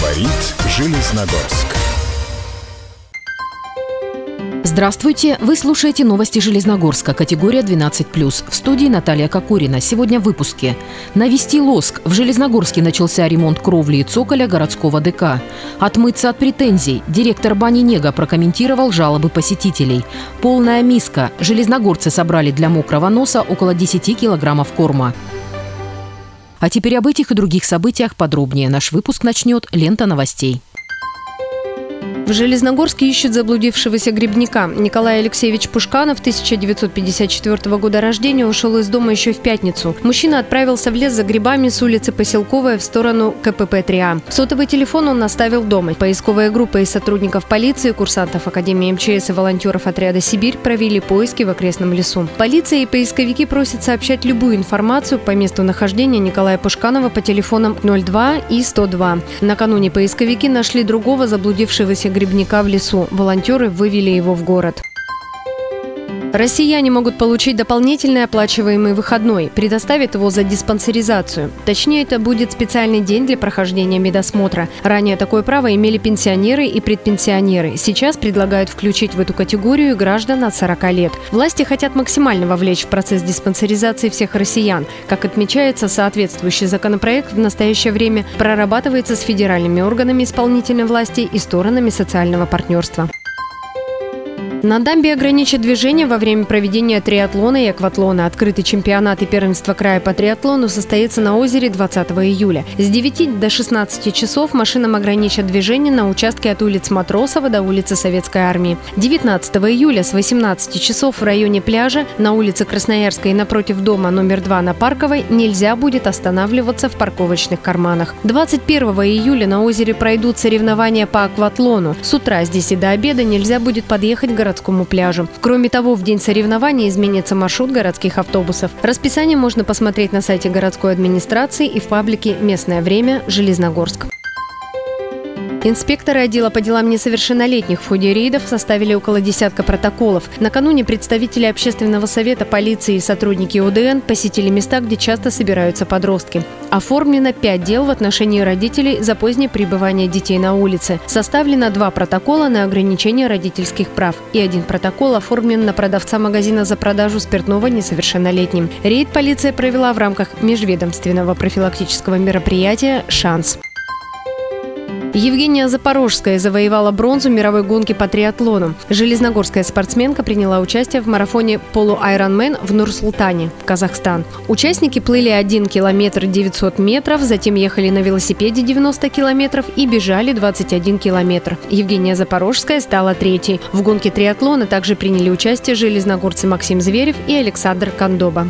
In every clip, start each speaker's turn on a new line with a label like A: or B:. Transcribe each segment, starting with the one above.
A: Говорит Железногорск.
B: Здравствуйте! Вы слушаете новости Железногорска, категория 12+. В студии Наталья Кокорина. Сегодня в выпуске. Навести лоск. В Железногорске начался ремонт кровли и цоколя городского ДК. Отмыться от претензий. Директор бани Нега прокомментировал жалобы посетителей. Полная миска. Железногорцы собрали для мокрого носа около 10 килограммов корма. А теперь об этих и других событиях подробнее. Наш выпуск начнет лента новостей.
C: В Железногорске ищут заблудившегося грибника. Николай Алексеевич Пушканов, 1954 года рождения, ушел из дома еще в пятницу. Мужчина отправился в лес за грибами с улицы Поселковая в сторону КПП-3А. Сотовый телефон он оставил дома. Поисковая группа из сотрудников полиции, курсантов Академии МЧС и волонтеров отряда «Сибирь» провели поиски в окрестном лесу. Полиция и поисковики просят сообщать любую информацию по месту нахождения Николая Пушканова по телефонам 02 и 102. Накануне поисковики нашли другого заблудившегося грибника в лесу. Волонтеры вывели его в город. Россияне могут получить дополнительный оплачиваемый выходной. Предоставят его за диспансеризацию. Точнее, это будет специальный день для прохождения медосмотра. Ранее такое право имели пенсионеры и предпенсионеры. Сейчас предлагают включить в эту категорию граждан от 40 лет. Власти хотят максимально вовлечь в процесс диспансеризации всех россиян. Как отмечается, соответствующий законопроект в настоящее время прорабатывается с федеральными органами исполнительной власти и сторонами социального партнерства. На дамбе ограничат движение во время проведения триатлона и акватлона. Открытый чемпионат и первенство края по триатлону состоится на озере 20 июля. С 9 до 16 часов машинам ограничат движение на участке от улиц Матросова до улицы Советской Армии. 19 июля с 18 часов в районе пляжа на улице Красноярской и напротив дома номер 2 на Парковой нельзя будет останавливаться в парковочных карманах. 21 июля на озере пройдут соревнования по акватлону. С утра с 10 до обеда нельзя будет подъехать к городскому пляжу. Кроме того, в день соревнований изменится маршрут городских автобусов. Расписание можно посмотреть на сайте городской администрации и в паблике «Местное время. Железногорск». Инспекторы отдела по делам несовершеннолетних в ходе рейдов составили около десятка протоколов. Накануне представители общественного совета, полиции и сотрудники ОДН посетили места, где часто собираются подростки. Оформлено 5 дел в отношении родителей за позднее пребывание детей на улице. Составлено 2 протокола на ограничение родительских прав и 1 протокол оформлен на продавца магазина за продажу спиртного несовершеннолетним. Рейд полиция провела в рамках межведомственного профилактического мероприятия «Шанс». Евгения Запорожская завоевала бронзу мировой гонки по триатлону. Железногорская спортсменка приняла участие в марафоне полу-айронмен в Нур-Султане, Казахстан. Участники плыли 1 километр 900 метров, затем ехали на велосипеде 90 километров и бежали 21 километр. Евгения Запорожская стала 3-й. В гонке триатлона также приняли участие железногорцы Максим Зверев и Александр Кондоба.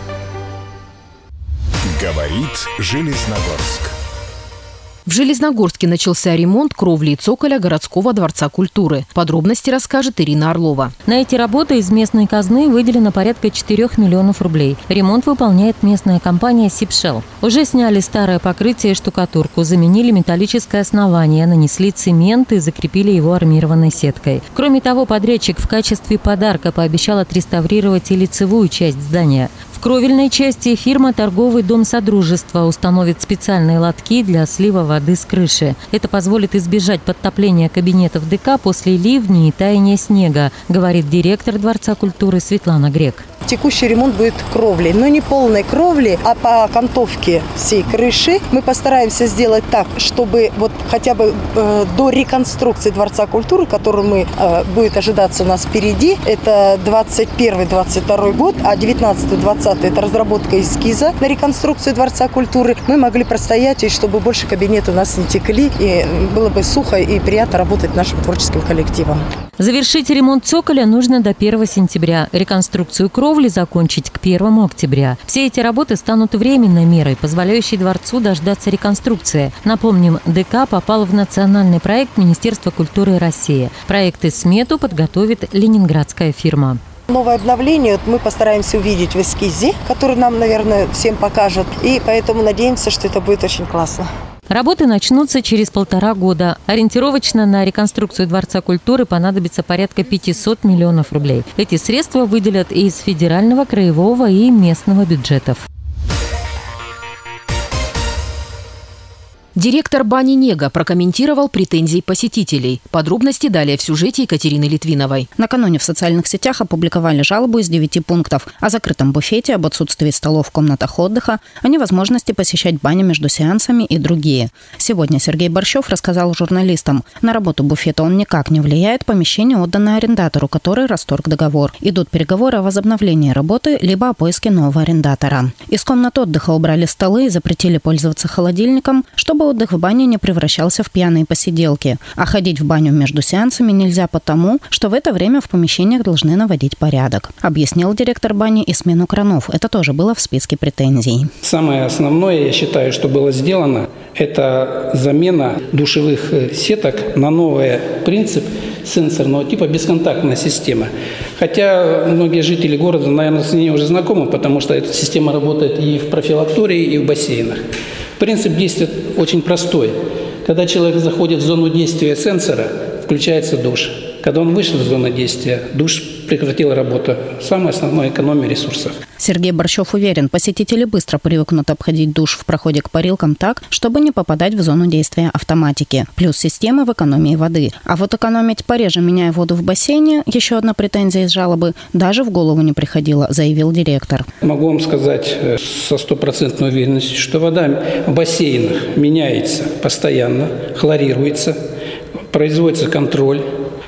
A: Говорит Железногорск.
B: В Железногорске начался ремонт кровли и цоколя городского дворца культуры. Подробности расскажет Ирина Орлова.
D: На эти работы из местной казны выделено порядка 4 миллионов рублей. Ремонт выполняет местная компания «Сибшел». Уже сняли старое покрытие и штукатурку, заменили металлическое основание, нанесли цемент и закрепили его армированной сеткой. Кроме того, подрядчик в качестве подарка пообещал отреставрировать и лицевую часть здания. В кровельной части фирма «Торговый дом Содружества» установит специальные лотки для слива воды с крыши. Это позволит избежать подтопления кабинетов ДК после ливней и таяния снега, говорит директор Дворца культуры Светлана Грек.
E: Текущий ремонт будет кровли, но не полной кровли, а по окантовке всей крыши. Мы постараемся сделать так, чтобы вот хотя бы до реконструкции Дворца культуры, который будет ожидаться у нас впереди, это 21-22 год, а 19-20 это разработка эскиза на реконструкцию Дворца культуры. Мы могли простоять, и чтобы больше кабинеты у нас не текли, и было бы сухо и приятно работать нашим творческим коллективом.
D: Завершить ремонт цоколя нужно до 1 сентября. Реконструкцию кровли закончить к 1 октября. Все эти работы станут временной мерой, позволяющей дворцу дождаться реконструкции. Напомним, ДК попал в национальный проект Министерства культуры России. Проект и смету подготовит ленинградская фирма.
E: Новое обновление мы постараемся увидеть в эскизе, который нам, наверное, всем покажут. И поэтому надеемся, что это будет очень классно.
D: Работы начнутся через 1,5 года. Ориентировочно на реконструкцию Дворца культуры понадобится порядка 500 миллионов рублей. Эти средства выделят из федерального, краевого и местного бюджетов.
B: Директор бани «Нега» прокомментировал претензии посетителей. Подробности далее в сюжете Екатерины Литвиновой.
F: Накануне в социальных сетях опубликовали жалобу из 9 пунктов о закрытом буфете, об отсутствии столов в комнатах отдыха, о невозможности посещать баню между сеансами и другие. Сегодня Сергей Борщев рассказал журналистам, на работу буфета он никак не влияет, помещение отдано арендатору, который расторг договор. Идут переговоры о возобновлении работы либо о поиске нового арендатора. Из комнат отдыха убрали столы и запретили пользоваться холодильником, чтобы отдых в бане не превращался в пьяные посиделки. А ходить в баню между сеансами нельзя потому, что в это время в помещениях должны наводить порядок. Объяснил директор бани и смену кранов. Это тоже было в списке претензий.
G: Самое основное, я считаю, что было сделано, это замена душевых сеток на новый принцип сенсорного типа бесконтактная система. Хотя многие жители города, наверное, с ней уже знакомы, потому что эта система работает и в профилактории, и в бассейнах. Принцип действия очень простой. Когда человек заходит в зону действия сенсора, включается душ. Когда он вышел из зоны действия, душ прекратил работу. Самое основное – экономия ресурсов.
F: Сергей Борщев уверен, посетители быстро привыкнут обходить душ в проходе к парилкам так, чтобы не попадать в зону действия автоматики. Плюс системы в экономии воды. А вот экономить пореже, меняя воду в бассейне, еще одна претензия из жалобы, даже в голову не приходила, заявил директор.
G: Могу вам сказать со стопроцентной уверенностью, что вода в бассейнах меняется постоянно, хлорируется, производится контроль.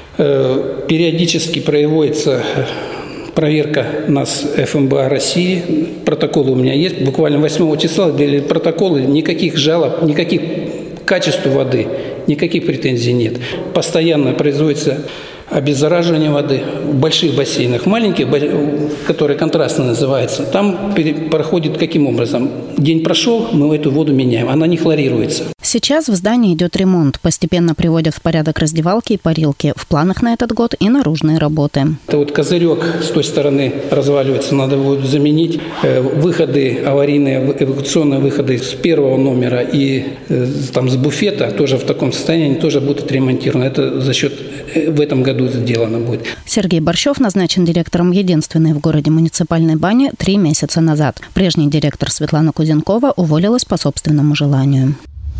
G: Периодически проводится проверка нас ФМБА России. Протоколы у меня есть. Буквально 8 числа были протоколы. Никаких жалоб, никаких к качеству воды, никаких претензий нет. Постоянно производится обеззараживание воды в больших бассейнах. Маленькие, которые контрастно называются, там проходит каким образом? День прошел, мы эту воду меняем. Она не хлорируется.
F: Сейчас в здании идет ремонт. Постепенно приводят в порядок раздевалки и парилки. В планах на этот год и наружные работы.
G: Это вот козырек с той стороны разваливается, надо его заменить. Выходы, аварийные эвакуационные выходы с первого номера и там с буфета тоже в таком состоянии, тоже будут отремонтированы. Это за счет в этом году сделано будет.
F: Сергей Борщев назначен директором единственной в городе муниципальной бани 3 месяца назад. Прежний директор Светлана Кузенкова уволилась по собственному желанию.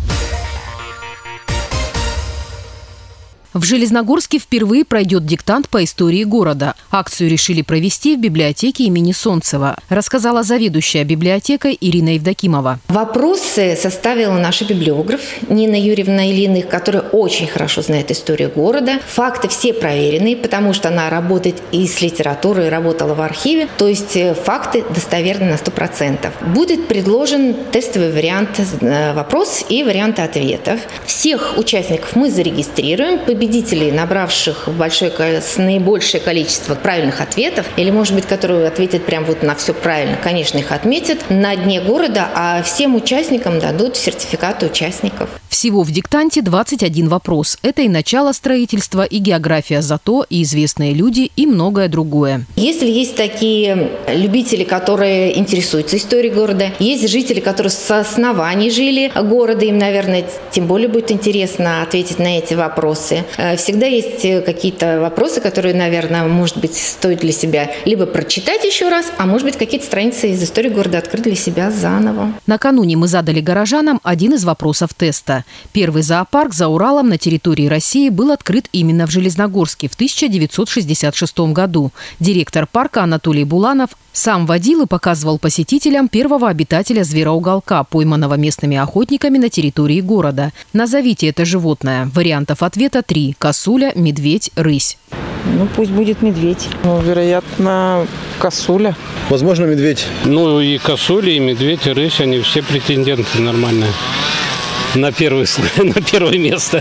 B: В Железногорске впервые пройдет диктант по истории города. Акцию решили провести в библиотеке имени Солнцева, рассказала заведующая библиотекой Ирина Евдокимова.
H: Вопросы составила наша библиограф Нина Юрьевна Ильиных, которая очень хорошо знает историю города. Факты все проверенные, потому что она работает и с литературой, и работала в архиве. То есть факты достоверны на 100%. Будет предложен тестовый вариант вопрос и варианты ответов. Всех участников мы зарегистрируем. Победителей, набравших наибольшее количество правильных ответов, или, может быть, которые ответят прям вот на все правильно, конечно, их отметят на дне города, а всем участникам дадут сертификаты участников.
B: Всего в диктанте 21 вопрос. Это и начало строительства, и география ЗАТО, и известные люди, и многое другое.
H: Если есть такие любители, которые интересуются историей города, есть жители, которые с оснований жили города, им, наверное, тем более будет интересно ответить на эти вопросы. Всегда есть какие-то вопросы, которые, наверное, может быть, стоит для себя либо прочитать еще раз, а может быть, какие-то страницы из истории города открыть для себя заново.
B: Накануне мы задали горожанам один из вопросов теста. Первый зоопарк за Уралом на территории России был открыт именно в Железногорске в 1966 году. Директор парка Анатолий Буланов сам водил и показывал посетителям первого обитателя звероуголка, пойманного местными охотниками на территории города. Назовите это животное. Вариантов ответа 3. Косуля, медведь, рысь.
I: Пусть будет медведь. Вероятно, косуля.
J: Возможно, медведь.
K: И косуля, и медведь, и рысь, они все претенденты нормальные. На первое место.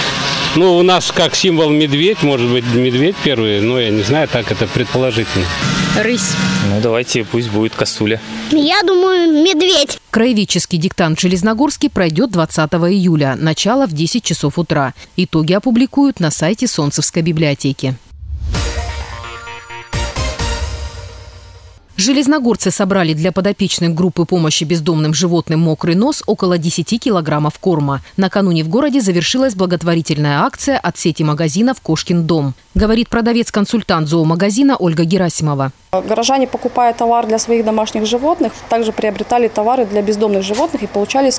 K: У нас как символ медведь, может быть, медведь первый, но я не знаю, так это предположительно.
C: Рысь.
L: Давайте, пусть будет косуля.
M: Я думаю, медведь.
B: Краеведческий диктант в Железногорске пройдет 20 июля, начало в 10 часов утра. Итоги опубликуют на сайте Солнцевской библиотеки. Железногорцы собрали для подопечных группы помощи бездомным животным «Мокрый нос» около 10 килограммов корма. Накануне в городе завершилась благотворительная акция от сети магазинов «Кошкин дом», говорит продавец-консультант зоомагазина Ольга Герасимова.
N: Горожане, покупая товар для своих домашних животных, также приобретали товары для бездомных животных и получали скидку.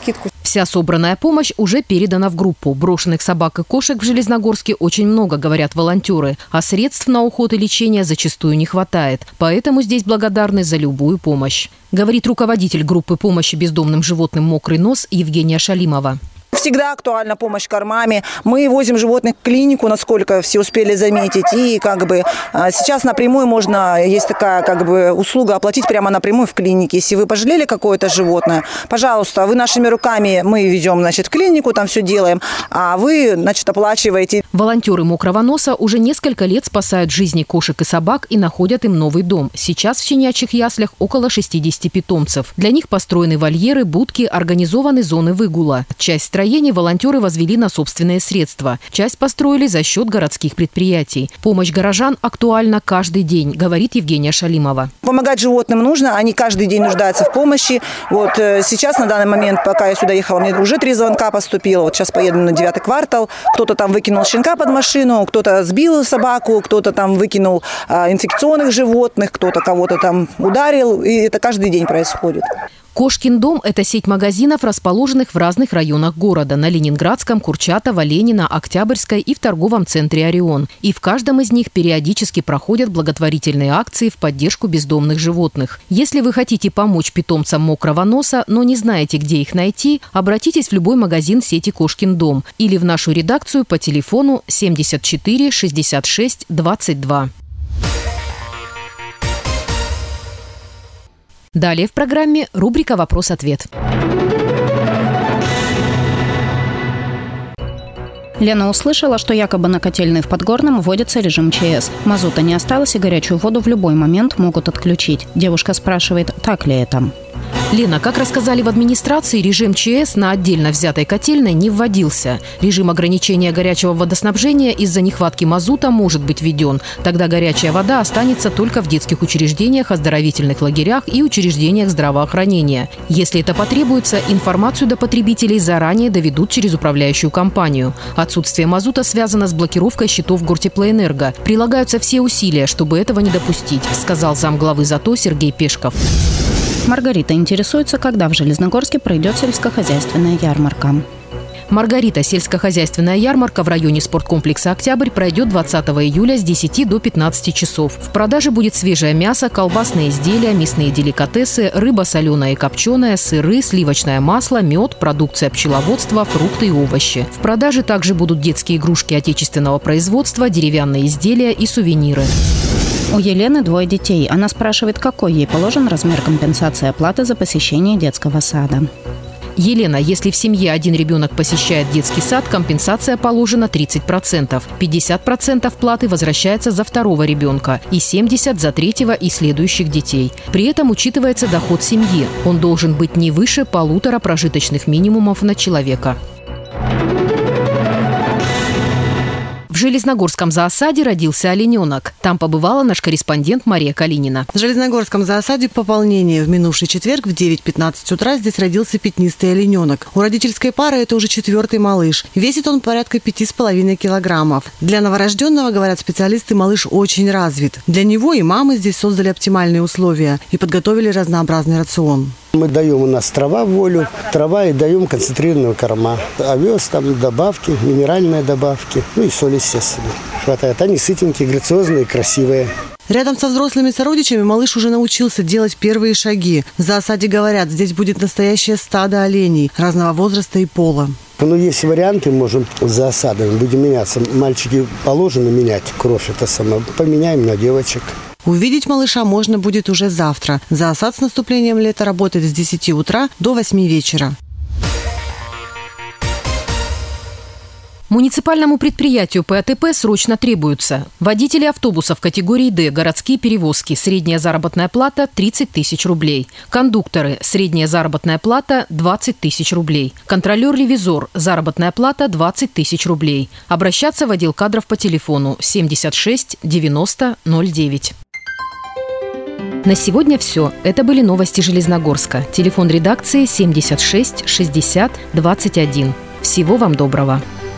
B: Вся собранная помощь уже передана в группу. Брошенных собак и кошек в Железногорске очень много, говорят волонтеры, а средств на уход и лечение зачастую не хватает. Поэтому здесь благодарны за любую помощь, говорит руководитель группы помощи бездомным животным «Мокрый нос» Евгения Шалимова.
J: Всегда актуальна помощь кормами. Мы возим животных в клинику, насколько все успели заметить. И сейчас напрямую можно, есть такая услуга, оплатить прямо напрямую в клинике. Если вы пожалели какое-то животное, пожалуйста, вы нашими руками, мы везем, в клинику, там все делаем, а вы, оплачиваете.
B: Волонтеры «Мокрого носа» уже несколько лет спасают жизни кошек и собак и находят им новый дом. Сейчас в щенячьих яслях около 60 питомцев. Для них построены вольеры, будки, организованы зоны выгула. Часть строений волонтеры возвели на собственные средства. Часть построили за счет городских предприятий. Помощь горожан актуальна каждый день, говорит Евгения Шалимова.
J: Помогать животным нужно, они каждый день нуждаются в помощи. Сейчас, на данный момент, пока я сюда ехала, мне уже 3 звонка поступило. Сейчас поеду на 9-й квартал. Кто-то там выкинул щенка под машину, кто-то сбил собаку, кто-то там выкинул инфекционных животных, кто-то кого-то там ударил. И это каждый день происходит.
B: «Кошкин дом» – это сеть магазинов, расположенных в разных районах города – на Ленинградском, Курчатова, Ленина, Октябрьской и в торговом центре «Орион». И в каждом из них периодически проходят благотворительные акции в поддержку бездомных животных. Если вы хотите помочь питомцам «Мокрого носа», но не знаете, где их найти, обратитесь в любой магазин сети «Кошкин дом» или в нашу редакцию по телефону 74 66 22. Далее в программе рубрика «Вопрос-ответ».
F: Лена услышала, что якобы на котельной в Подгорном вводится режим ЧС. Мазута не осталось, и горячую воду в любой момент могут отключить. Девушка спрашивает, так ли это?
B: Лена, как рассказали в администрации, режим ЧС на отдельно взятой котельной не вводился. Режим ограничения горячего водоснабжения из-за нехватки мазута может быть введен. Тогда горячая вода останется только в детских учреждениях, оздоровительных лагерях и учреждениях здравоохранения. Если это потребуется, информацию до потребителей заранее доведут через управляющую компанию. Отсутствие мазута связано с блокировкой счетов Гортеплоэнерго. Прилагаются все усилия, чтобы этого не допустить, сказал замглавы ЗАТО Сергей Пешков.
F: Маргарита интересуется, когда в Железногорске пройдет сельскохозяйственная ярмарка.
B: Маргарита, сельскохозяйственная ярмарка в районе спорткомплекса «Октябрь» пройдет 20 июля с 10 до 15 часов. В продаже будет свежее мясо, колбасные изделия, мясные деликатесы, рыба соленая и копченая, сыры, сливочное масло, мед, продукция пчеловодства, фрукты и овощи. В продаже также будут детские игрушки отечественного производства, деревянные изделия и сувениры.
F: У Елены 2 детей. Она спрашивает, какой ей положен размер компенсации оплаты за посещение детского сада.
B: Елена, если в семье один ребенок посещает детский сад, компенсация положена 30%. 50% платы возвращается за 2-го ребенка и 70% за 3-го и следующих детей. При этом учитывается доход семьи. Он должен быть не выше 1,5 прожиточных минимумов на человека. В Железногорском зоосаде родился олененок. Там побывала наш корреспондент Мария Калинина.
N: В Железногорском зоосаде пополнение. В минувший четверг в 9:15 утра здесь родился пятнистый олененок. У родительской пары это уже 4-й малыш. Весит он порядка 5,5 килограммов. Для новорожденного, говорят специалисты, малыш очень развит. Для него и мамы здесь создали оптимальные условия и подготовили разнообразный рацион.
O: Мы даем у нас трава в волю, трава и даем концентрированного корма. Овес, там добавки, минеральные добавки, и соль, естественно. Хватает. Они сытенькие, грациозные, красивые.
N: Рядом со взрослыми сородичами малыш уже научился делать первые шаги. В зоосаде говорят, здесь будет настоящее стадо оленей разного возраста и пола.
O: Есть варианты, можем с зоосадами, будем меняться. Мальчики положено менять кровь, это самое. Поменяем на девочек.
N: Увидеть малыша можно будет уже завтра. Зоосад с наступлением лета работает с 10 утра до 8 вечера.
B: Муниципальному предприятию ПАТП срочно требуются водители автобусов категории «Д», городские перевозки, средняя заработная плата – 30 тысяч рублей. Кондукторы, средняя заработная плата – 20 тысяч рублей. Контролер-ревизор, заработная плата – 20 тысяч рублей. Обращаться в отдел кадров по телефону 76 90 09. На сегодня все. Это были новости Железногорска. Телефон редакции 76 60 21. Всего вам доброго.